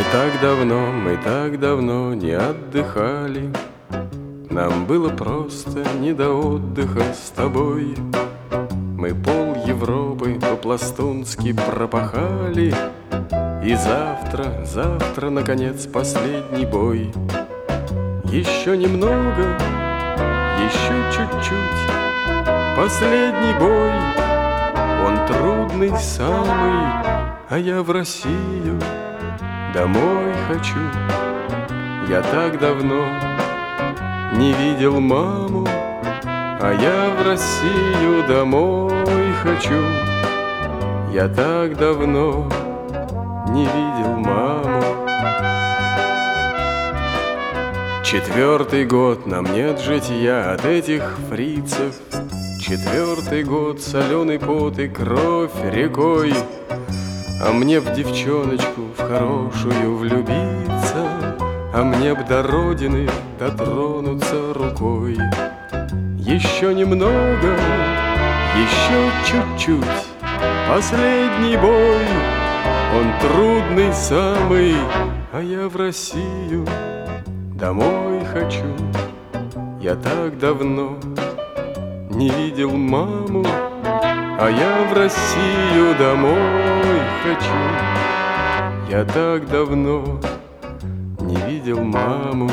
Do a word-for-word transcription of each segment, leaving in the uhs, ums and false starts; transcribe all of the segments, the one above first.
так давно, мы так давно не отдыхали. Нам было просто не до отдыха с тобой. Мы пол Европы по-пластунски пропахали, и завтра, завтра, наконец, последний бой. Еще немного, еще чуть-чуть, последний бой. Он трудный самый, а я в Россию домой хочу. Я так давно не видел маму, а я в Россию домой хочу. Я так давно не видел маму. Четвертый год нам нет житья от этих фрицев. Четвертый год соленый пот и кровь рекой. А мне б девчоночку в хорошую влюбиться, а мне б до родины дотронуться рукой. Еще немного, еще чуть-чуть, последний бой. Он трудный самый, а я в Россию домой хочу. Я так давно не видел маму, а я в Россию домой хочу. Я так давно не видел маму.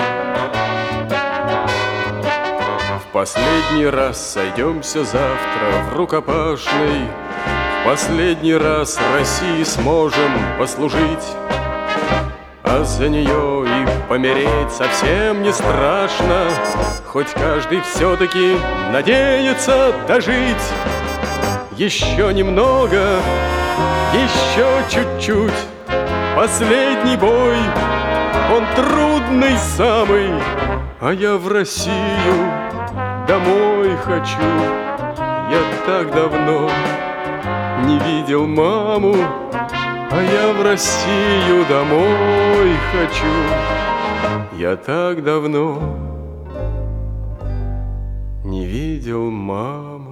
В последний раз сойдемся завтра в рукопашной. В последний раз России сможем послужить, а за нее и помереть совсем не страшно. Хоть каждый все-таки надеется дожить. Еще немного, еще чуть-чуть, последний бой. Он трудный самый, а я в Россию домой хочу. Я так давно не видел маму, а я в Россию домой хочу. Я так давно не видел маму.